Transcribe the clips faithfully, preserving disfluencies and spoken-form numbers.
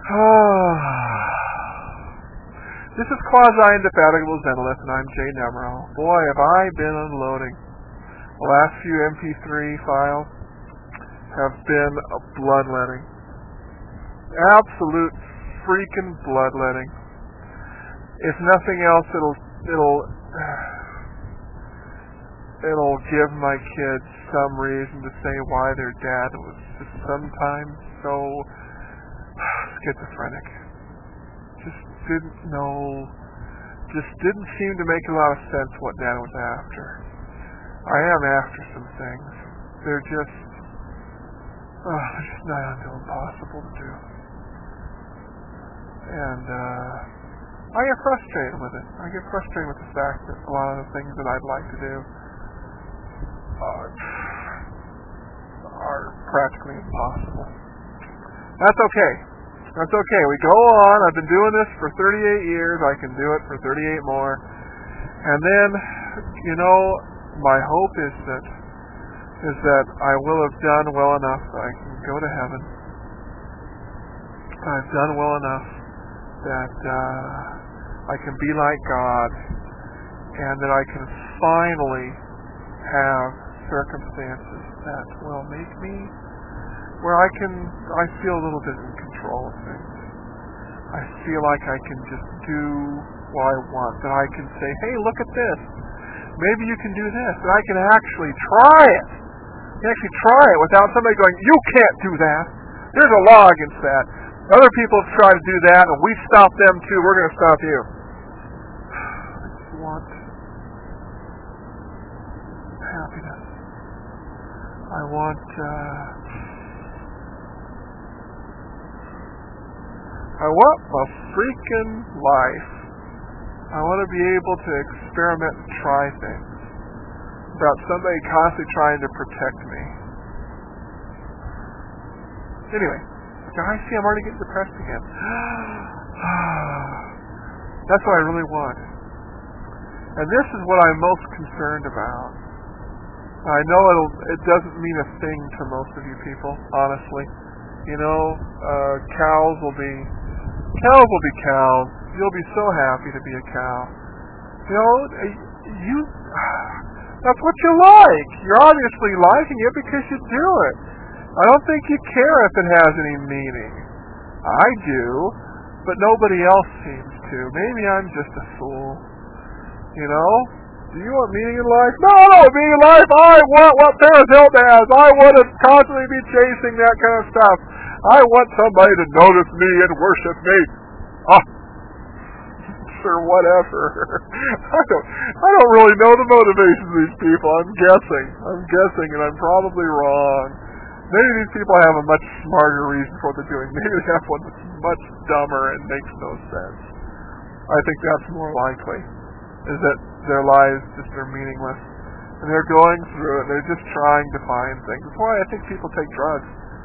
This is Quasi-Indefatigable Zenith, and I'm Jay Nemro. Boy, have I been unloading. The last few M P three files have been a bloodletting. Absolute freaking bloodletting. If nothing else, it'll it'll it'll give my kids some reason to say why their dad was just sometimes so schizophrenic. Just didn't know, just didn't seem to make a lot of sense what Dad was after. I am after some things. They're just, oh, they're just not until impossible to do. And, uh, I get frustrated with it. I get frustrated with the fact that a lot of the things that I'd like to do are, are practically impossible. That's okay. That's okay. We go on. I've been doing this for thirty-eight years. I can do it for thirty-eight more. And then, you know, my hope is that is that I will have done well enough that I can go to heaven. I've done well enough that uh, I can be like God, and that I can finally have circumstances that will make me where I can, I feel a little bit in control of things. I feel like I can just do what I want. That I can say, hey, look at this. Maybe you can do this. And I can actually try it. I can actually try it without somebody going, you can't do that. There's a law against that. Other people have tried to do that, and we stopped them too. We're going to stop you. I just want happiness. I want, uh, I want a freaking life. I want to be able to experiment and try things without somebody constantly trying to protect me. Anyway, guys, see, I'm already getting depressed again. That's what I really want. And this is what I'm most concerned about. I know it'll, it doesn't mean a thing to most of you people, honestly. You know, uh, cows will be Cows will be cows. You'll be so happy to be a cow. You know, you, that's what you like. You're obviously liking it because you do it. I don't think you care if it has any meaning. I do, but nobody else seems to. Maybe I'm just a fool. You know? Do you want meaning in life? No, no, meaning in life. I want what Paris Hilton has. I want to constantly be chasing that kind of stuff. I want somebody to notice me and worship me. Ah, sure, whatever. I don't, I don't really know the motivations of these people. I'm guessing. I'm guessing, and I'm probably wrong. Maybe these people have a much smarter reason for what they're doing. Maybe they have one that's much dumber and makes no sense. I think that's more likely, is that their lives just are meaningless. And they're going through it. They're just trying to find things. That's why I think people take drugs.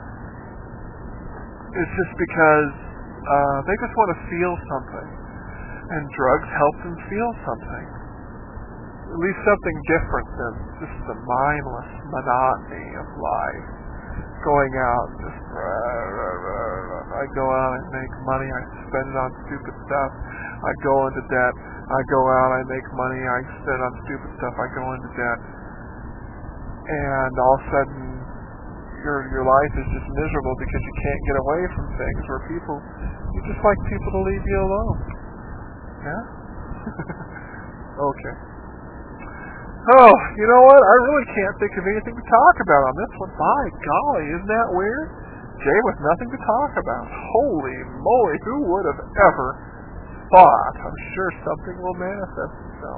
It's just because uh, they just want to feel something. And drugs help them feel something. At least something different than just the mindless monotony of life. Going out and just, rah, rah, rah, rah. I go out, I make money, I spend it on stupid stuff. I go into debt. I go out, I make money, I spend on stupid stuff, I go into debt. And all of a sudden, Your, your life is just miserable because you can't get away from things where people, you just like people to leave you alone. Yeah? Okay. Oh, you know what? I really can't think of anything to talk about on this one. By golly, isn't that weird? Jay with nothing to talk about. Holy moly, who would have ever thought? I'm sure something will manifest itself.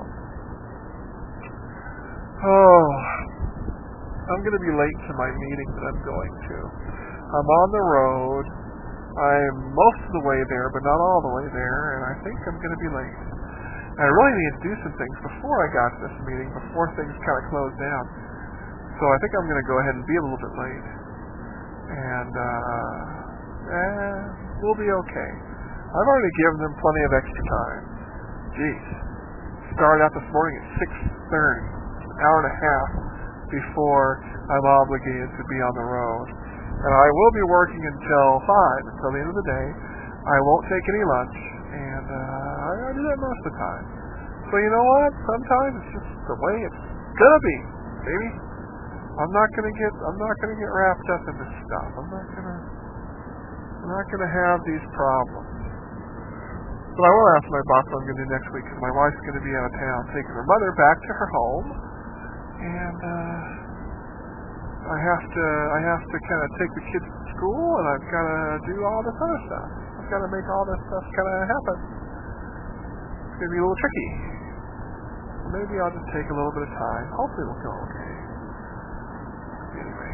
Oh, I'm going to be late to my meeting that I'm going to. I'm on the road. I'm most of the way there, but not all the way there, and I think I'm going to be late. And I really need to do some things before I got to this meeting, before things kind of close down. So I think I'm going to go ahead and be a little bit late. And, uh, eh, we'll be okay. I've already given them plenty of extra time. Geez. Started out this morning at six thirty, an hour and a half before I'm obligated to be on the road. And I will be working until five, until the end of the day. I won't take any lunch, and uh, I, I do that most of the time. So you know what? Sometimes it's just the way it's gonna be, baby. I'm not gonna get I'm not gonna get wrapped up in this stuff. I'm not gonna I'm not gonna have these problems. But I will ask my boss what I'm gonna do next week because my wife's gonna be out of town taking her mother back to her home, and uh, I have to I have to kind of take the kids to school, and I've got to do all this other stuff. I've got to make all this stuff kind of happen. It's gonna be a little tricky. Maybe I'll just take a little bit of time. Hopefully it'll go okay. Anyway.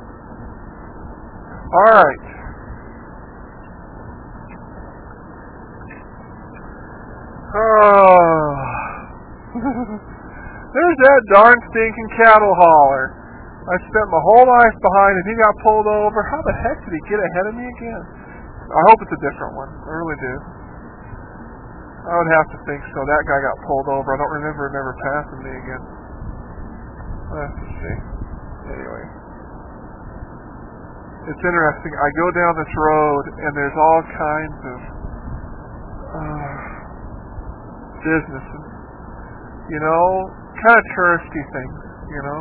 Alright. Oh. There's that darn stinking cattle hauler. I spent my whole life behind him. He got pulled over. How the heck did he get ahead of me again? I hope it's a different one. I really do. I would have to think so. That guy got pulled over. I don't remember him ever passing me again. Let's see. Anyway. It's interesting. I go down this road and there's all kinds of uh, businesses. You know, kind of touristy things, you know.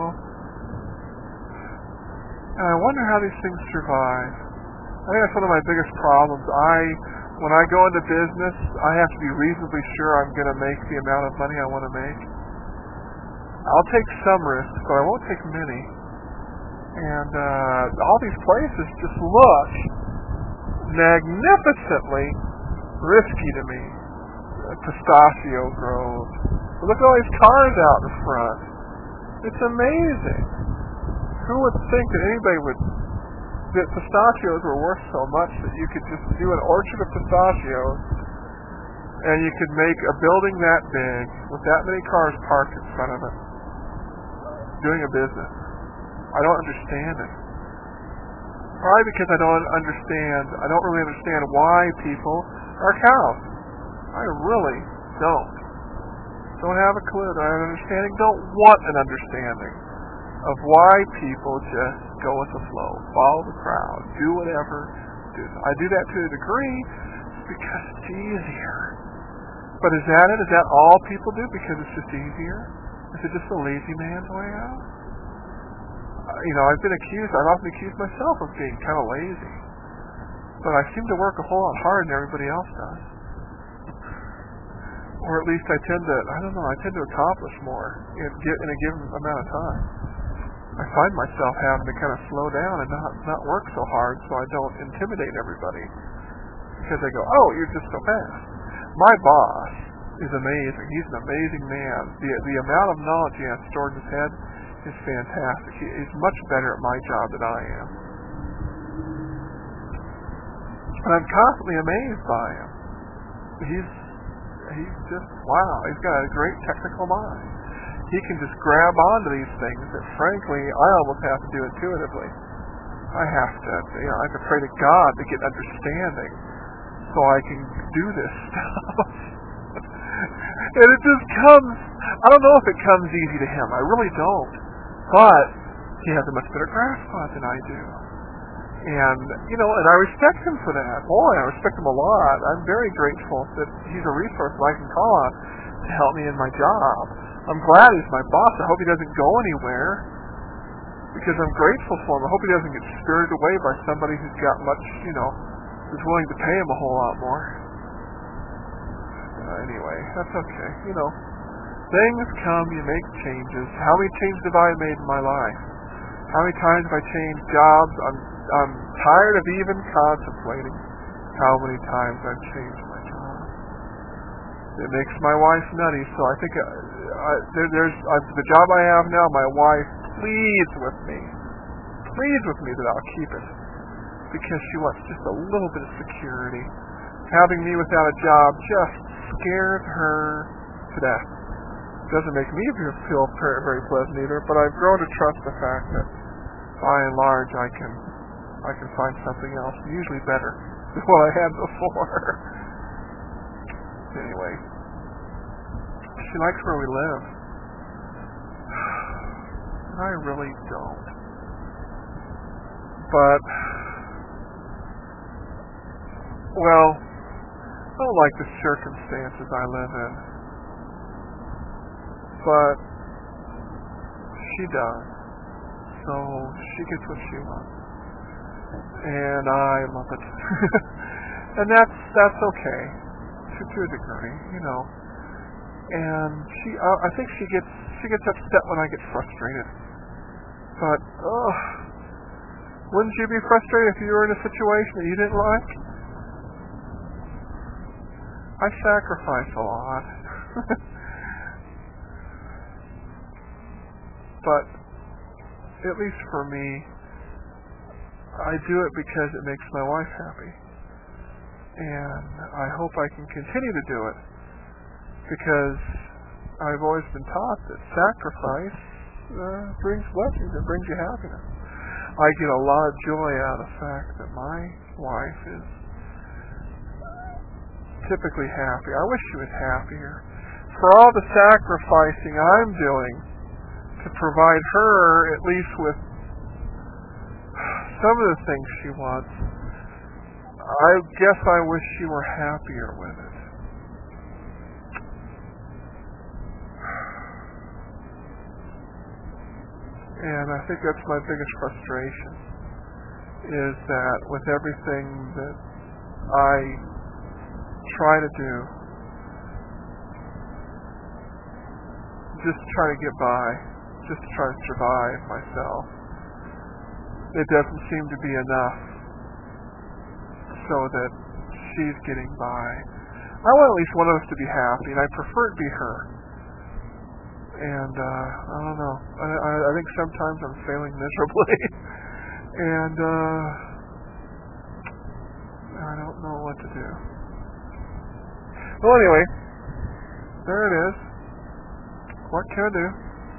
And I wonder how these things survive. I think that's one of my biggest problems. I When I go into business, I have to be reasonably sure I'm going to make the amount of money I want to make. I'll take some risks, but I won't take many. And uh, all these places just look magnificently risky to me. Pistachio Grove. Look at all these cars out in front. It's amazing. Who would think that anybody would... that pistachios were worth so much that you could just do an orchard of pistachios and you could make a building that big with that many cars parked in front of it doing a business. I don't understand it. Probably because I don't understand, I don't really understand why people are cows. I really don't. Don't have a clue. Don't have an understanding. Don't want an understanding of why people just go with the flow, follow the crowd, do whatever. Do. I do that to a degree because it's easier. But is that it? Is that all people do because it's just easier? Is it just a lazy man's way out? Uh, you know, I've been accused, I've often accused myself of being kind of lazy. But I seem to work a whole lot harder than everybody else does. Or at least I tend to, I don't know, I tend to accomplish more in, in a given amount of time. I find myself having to kind of slow down and not, not work so hard so I don't intimidate everybody. Because they go, oh, you're just so fast. My boss is amazing. He's an amazing man. The, the amount of knowledge he has stored in his head is fantastic. He, he's much better at my job than I am. And I'm constantly amazed by him. He's, he's just, wow, he's got a great technical mind. He can just grab onto these things that, frankly, I almost have to do intuitively. I have to, you know, I have to pray to God to get understanding so I can do this stuff. And it just comes, I don't know if it comes easy to him. I really don't. But he has a much better grasp on it than I do. And, you know, and I respect him for that. Boy, I respect him a lot. I'm very grateful that he's a resource that I can call on to help me in my job. I'm glad he's my boss. I hope he doesn't go anywhere because I'm grateful for him. I hope he doesn't get spirited away by somebody who's got much, you know, who's willing to pay him a whole lot more. Uh, anyway, that's okay. You know, things come, you make changes. How many changes have I made in my life? How many times have I changed jobs? I'm, I'm tired of even contemplating how many times I've changed my job. It makes my wife nutty, so I think uh, I, there, there's uh, the job I have now, my wife pleads with me, pleads with me that I'll keep it because she wants just a little bit of security. Having me without a job just scares her to death. Doesn't make me feel very pleasant either, but I've grown to trust the fact that by and large I can I can find something else, usually better than what I had before. Anyway, she likes where we live. And I really don't. But, well, I don't like the circumstances I live in. But she does. So she gets what she wants. And I love it. And that's that's okay. To, to a degree, you know. And she uh, I think she gets she gets upset when I get frustrated. But ugh, wouldn't you be frustrated if you were in a situation that you didn't like? I sacrifice a lot. But at least for me, I do it because it makes my wife happy. And I hope I can continue to do it because I've always been taught that sacrifice uh, brings blessings, it brings you happiness. I get a lot of joy out of the fact that my wife is typically happy. I wish she was happier. For all the sacrificing I'm doing to provide her at least with some of the things she wants, I guess I wish she were happier with it. And I think that's my biggest frustration, is that with everything that I try to do, just to try to get by, just to try to survive myself, it doesn't seem to be enough so that she's getting by. I want at least one of us to be happy, and I prefer it be her. And uh, I don't know. I, I, I think sometimes I'm failing miserably, and uh, I don't know what to do. Well, anyway, there it is. What can I do?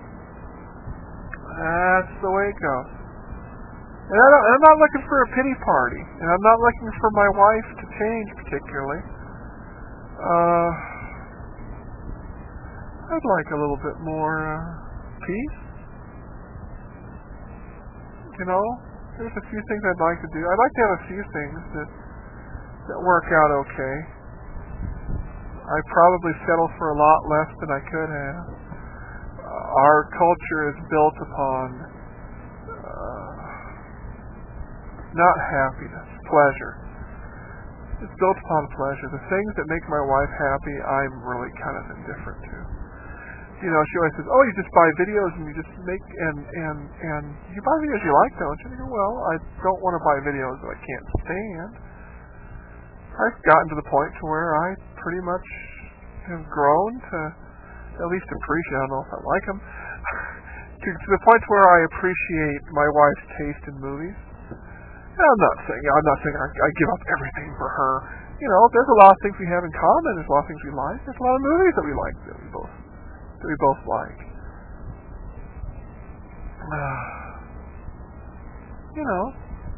That's the way it goes. And I don't, I'm not looking for a pity party, and I'm not looking for my wife to change particularly. Uh, I'd like a little bit more uh, peace. You know, there's a few things I'd like to do. I'd like to have a few things that that work out okay. I probably settle for a lot less than I could have. Uh, our culture is built upon uh, not happiness, pleasure. It's built upon pleasure. The things that make my wife happy, I'm really kind of indifferent to. You know, she always says, "Oh, you just buy videos and you just make and and and you buy videos you like, don't you?" And I go, "Well, I don't want to buy videos that I can't stand." I've gotten to the point to where I pretty much have grown to at least appreciate. I don't know if I like them. to, to the point where I appreciate my wife's taste in movies. And I'm not saying I'm not saying I, I give up everything for her. You know, there's a lot of things we have in common. There's a lot of things we like. There's a lot of movies that we like that we both that we both like. Uh, you know,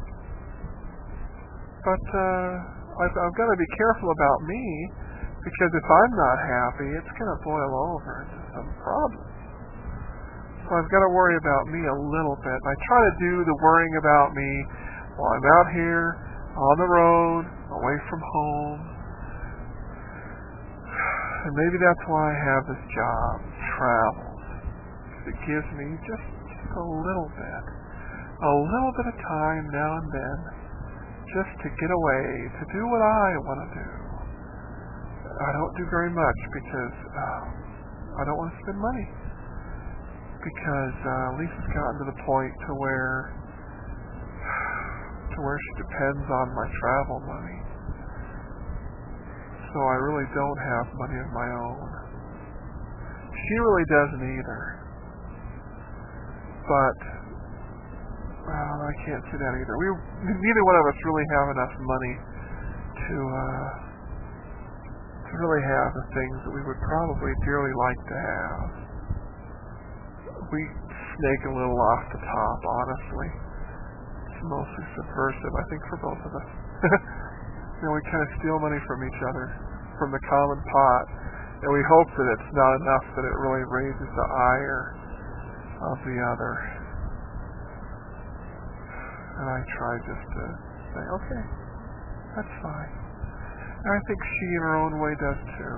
but uh, I've, I've got to be careful about me because if I'm not happy, it's going to boil over into some problems. So I've got to worry about me a little bit. I try to do the worrying about me while I'm out here on the road, away from home. And maybe that's why I have this job, travels. It gives me just, just a little bit, a little bit of time now and then, just to get away, to do what I want to do. I don't do very much because uh, I don't want to spend money. Because uh, Lisa's gotten to the point to where, to where she depends on my travel money. So I really don't have money of my own. She really doesn't either. But, well, I can't say that either. We neither one of us really have enough money to uh, to really have the things that we would probably dearly like to have. We snake a little off the top, honestly. It's mostly subversive, I think, for both of us. You know, we kind of steal money from each other, from the common pot, and we hope that it's not enough that it really raises the ire of the other. And I try just to say, okay, that's fine. And I think she, in her own way, does too.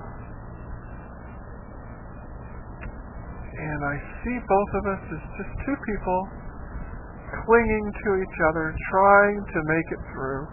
And I see both of us as just two people clinging to each other, trying to make it through.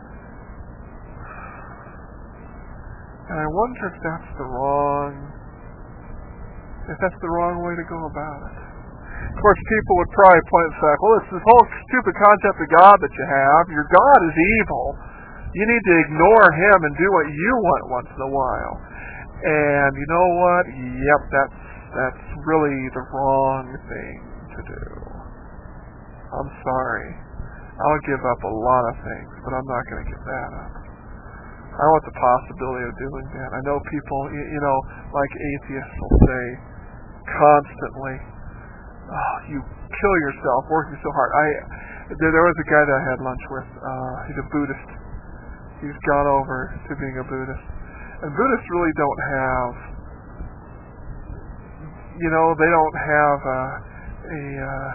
And I wonder if that's the wrong, if that's the wrong way to go about it. Of course, people would probably point and say, well, it's this whole stupid concept of God that you have. Your God is evil. You need to ignore him and do what you want once in a while. And you know what? Yep, that's that's really the wrong thing to do. I'm sorry. I'll give up a lot of things, but I'm not going to give that up. I want the possibility of doing that. I know people, you know, like atheists will say constantly, oh, you kill yourself working so hard. I there, there was a guy that I had lunch with. Uh, he's a Buddhist. He's gone over to being a Buddhist. And Buddhists really don't have, you know, they don't have a, a uh,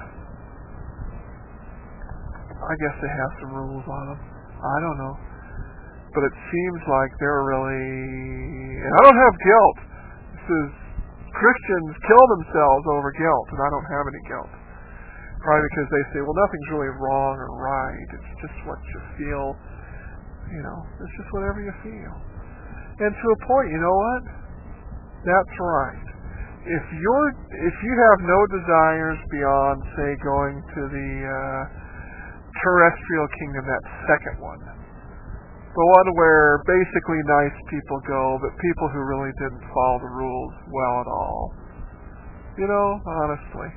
I guess they have some rules on them. I don't know. But it seems like they're really, and I don't have guilt. This is, Christians kill themselves over guilt, and I don't have any guilt. Probably because they say, well, nothing's really wrong or right. It's just what you feel. You know, it's just whatever you feel. And to a point, you know what? That's right. If you're, if you have no desires beyond, say, going to the uh, terrestrial kingdom, that second one, the one where basically nice people go, but people who really didn't follow the rules well at all. You know, honestly.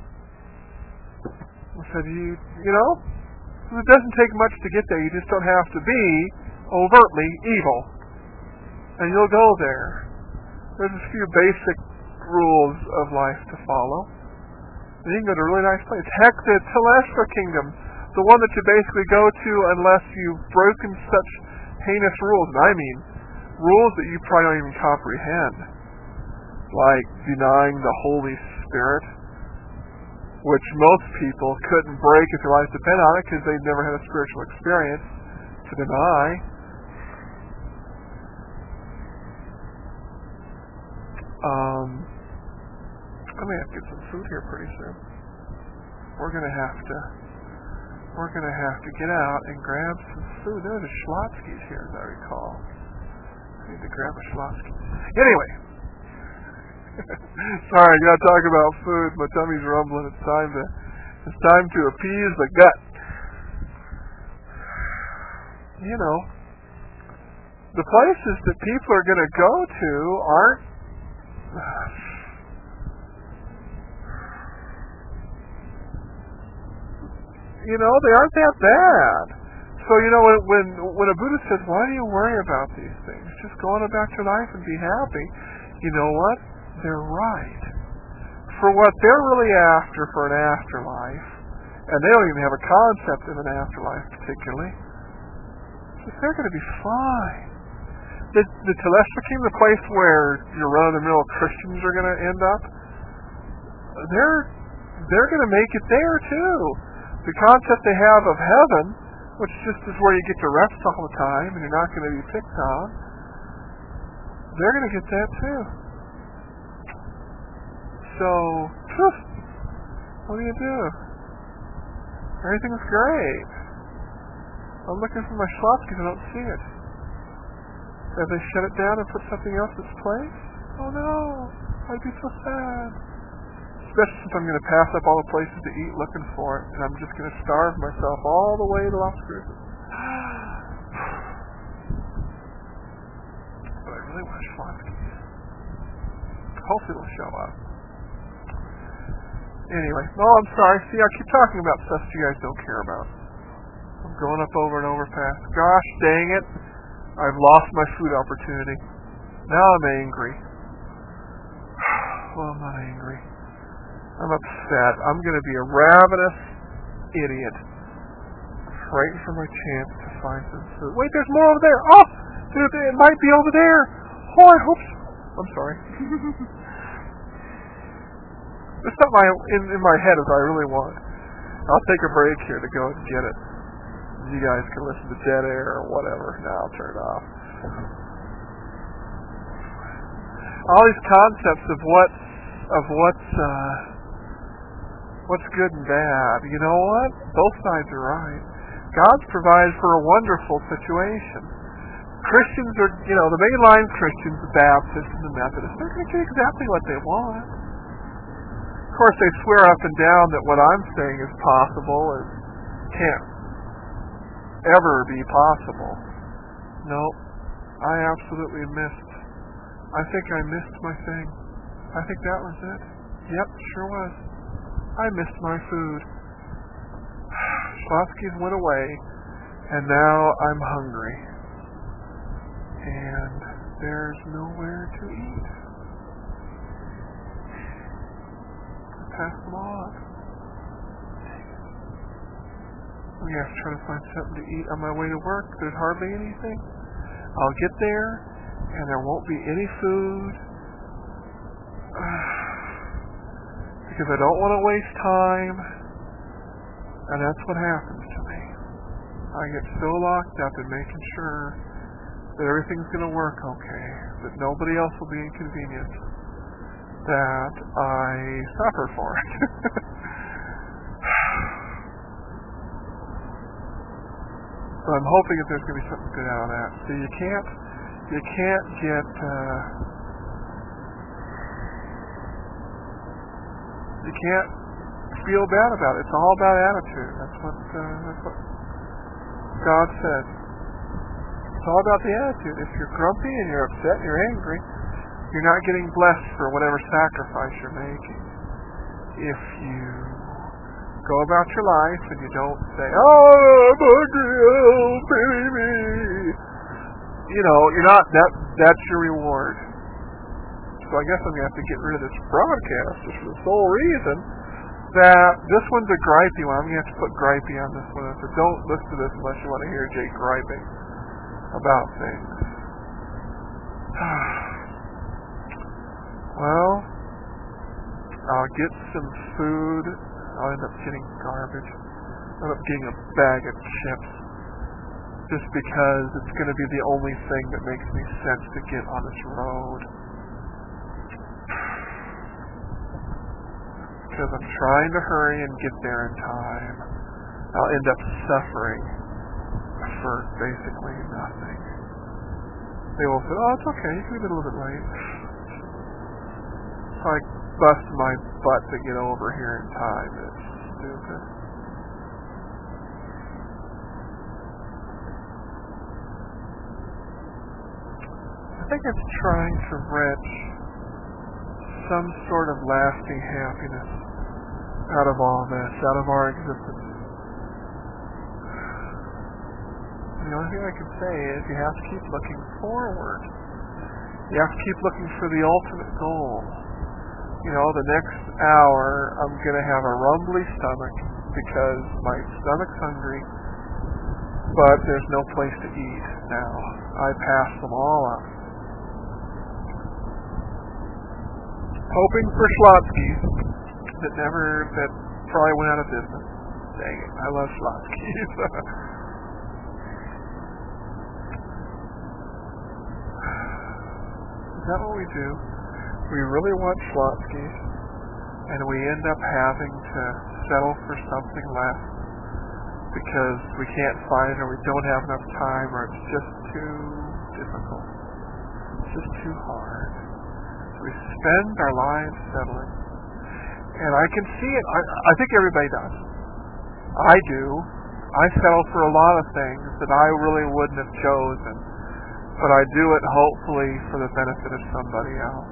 I said, you, you know, it doesn't take much to get there. You just don't have to be overtly evil. And you'll go there. There's a few basic rules of life to follow. And you can go to a really nice place. Heck, the Telestial Kingdom, the one that you basically go to unless you've broken such heinous rules, and I mean rules that you probably don't even comprehend, like denying the Holy Spirit, which most people couldn't break if their lives depend on it because they've never had a spiritual experience to deny. Um, I may have to get some food here pretty soon. We're gonna have to We're going to have to get out and grab some food. There's a Schlotzsky's here, as I recall. I need to grab a Schlotzsky. Anyway. Sorry, I got to talk about food. My tummy's rumbling. It's time to, it's time to appease the gut. You know, the places that people are going to go to aren't... You know, they aren't that bad. So, you know, when, when when a Buddhist says, why do you worry about these things? Just go on about your life and be happy. You know what? They're right. For what they're really after for an afterlife, and they don't even have a concept of an afterlife particularly, they're going to be fine. The, the Telestial Kingdom, the place where your run-of-the-mill Christians are going to end up, they're, they're going to make it there, too. The concept they have of heaven, which just is where you get to rest all the time and you're not going to be picked on, they're going to get that too. So, poof, what do you do? Everything's great. I'm looking for my Schlotzsky's, I don't see it. Have they shut it down and put something else in its place? Oh no, I'd be so sad. Especially since I'm going to pass up all the places to eat looking for it, and I'm just going to starve myself all the way to Las Cruces. But I really want Schlotzsky's. Hopefully it'll show up. Anyway, oh, I'm sorry. See, I keep talking about stuff you guys don't care about. I'm going up over and over past. Gosh dang it. I've lost my food opportunity. Now I'm angry. Well, I'm not angry. I'm upset. I'm going to be a ravenous idiot. Waiting for my chance to find some food. Wait, there's more over there. Oh, there, it might be over there. Oh, I hope so. I'm sorry. It's not my in, in my head as I really want. I'll take a break here to go and get it. you guys can listen to Dead Air or whatever. Now I'll turn it off. All these concepts of what of what's uh, what's good and bad. You know what? Both sides are right. God's provided for a wonderful situation. Christians are, you know, the mainline Christians, the Baptists and the Methodists, they're going to get exactly what they want. Of course, they swear up and down that what I'm saying is possible is can't ever be possible. No, I absolutely missed. I think I missed my thing. I think that was it. Yep, sure was. I missed my food. Schlotzsky's went away, and now I'm hungry. And there's nowhere to eat. I passed them all up. We have to try to find something to eat on my way to work. There's hardly anything. I'll get there, and there won't be any food. Because I don't want to waste time. And that's what happens to me. I get so locked up in making sure that everything's going to work okay, that nobody else will be inconvenienced, that I suffer for it. So I'm hoping that there's going to be something good out of that. So you can't, you can't get, uh, you can't feel bad about it. It's all about attitude. That's what, uh, that's what God said. It's all about the attitude. If you're grumpy and you're upset and you're angry, you're not getting blessed for whatever sacrifice you're making. If you go about your life and you don't say, oh, I'm hungry, oh, pity me. You know, you're not, that, that's your reward. So I guess I'm going to have to get rid of this broadcast just for the sole reason that this one's a gripey one. I'm going to have to put gripey on this one. So don't listen to this unless you want to hear Jake griping about things. Well, I'll get some food. I'll end up getting garbage. I'll end up getting a bag of chips just because it's going to be the only thing that makes me sense to get on this road. Because I'm trying to hurry and get there in time. I'll end up suffering for basically nothing. They will say, oh, it's okay, you can be a little bit late. So I bust my butt to get over here in time. It's stupid. I think it's trying to wrench some sort of lasting happiness out of all this, out of our existence. The only thing I can say is you have to keep looking forward. You have to keep looking for the ultimate goal. You know, the next hour I'm going to have a rumbly stomach because my stomach's hungry, but there's no place to eat now. I passed them all up. Hoping for Schlotzsky's that never, that probably went out of business. Dang it, I love Schlotzsky's. Is that what we do? We really want Schlotzsky's, and we end up having to settle for something less because we can't find it, or we don't have enough time, or it's just too difficult. It's just too hard. We spend our lives settling. And I can see it. I, I think everybody does. I do. I settle for a lot of things that I really wouldn't have chosen. But I do it hopefully for the benefit of somebody else.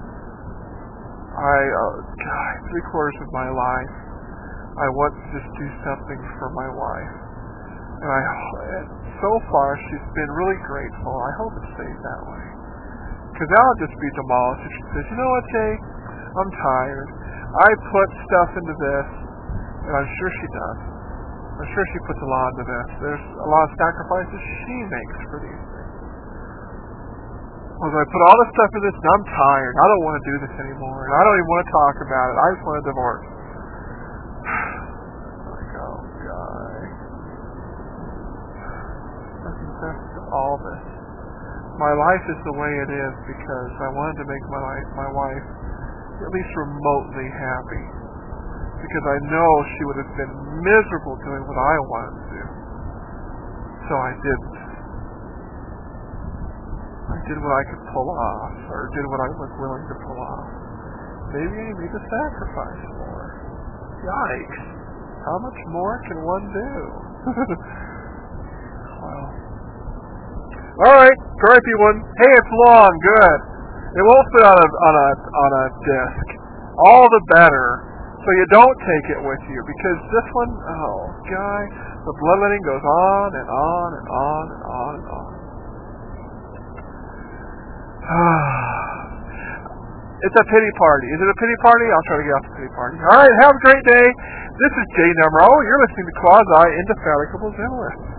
I, uh, God, three quarters of my life, I want to just do something for my wife. And I, so far, she's been really grateful. I hope it stays that way. Because I'll just be demolished if she says, you know what, Jay, I'm tired. I put stuff into this, and I'm sure she does. I'm sure she puts a lot into this. There's a lot of sacrifices she makes for these things. Well, I put all this stuff into this, and I'm tired. I don't want to do this anymore, and I don't even want to talk about it. I just want a divorce. Like, oh, God. all this. My life is the way it is because I wanted to make my life, my wife at least remotely happy. Because I know she would have been miserable doing what I wanted to do. So I didn't. I did what I could pull off, or did what I was willing to pull off. Maybe I need to sacrifice more. Yikes. How much more can one do? Well. Alright, gripey one. Hey, it's long, good. It won't fit on a, on a, on a disc. All the better. So you don't take it with you, because this one, oh, guy, the bloodletting goes on and on and on and on and on. It's a pity party. Is it a pity party? I'll try to get off the pity party. Alright, have a great day. This is Jay Numero. You're listening to Quasi Indefatigable Journalist.